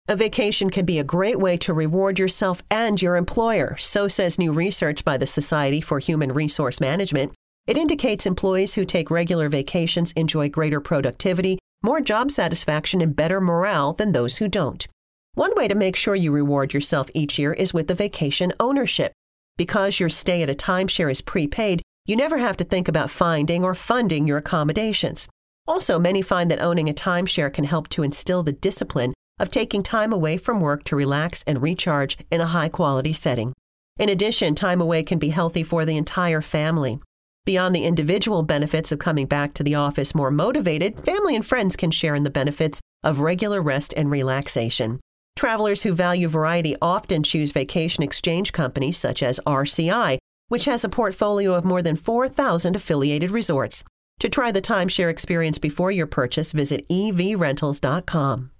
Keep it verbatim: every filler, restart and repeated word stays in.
A vacation can be a great way to reward yourself and your employer, so says new research by the Society for Human Resource Management. It indicates employees who take regular vacations enjoy greater productivity, more job satisfaction, and better morale than those who don't. One way to make sure you reward yourself each year is with the vacation ownership. Because your stay at a timeshare is prepaid, you never have to think about finding or funding your accommodations. Also, many find that owning a timeshare can help to instill the discipline of taking time away from work to relax and recharge in a high-quality setting. In addition, time away can be healthy for the entire family. Beyond the individual benefits of coming back to the office more motivated, family and friends can share in the benefits of regular rest and relaxation. Travelers who value variety often choose vacation exchange companies such as R C I, which has a portfolio of more than four thousand affiliated resorts. To try the timeshare experience before your purchase, visit e v rentals dot com.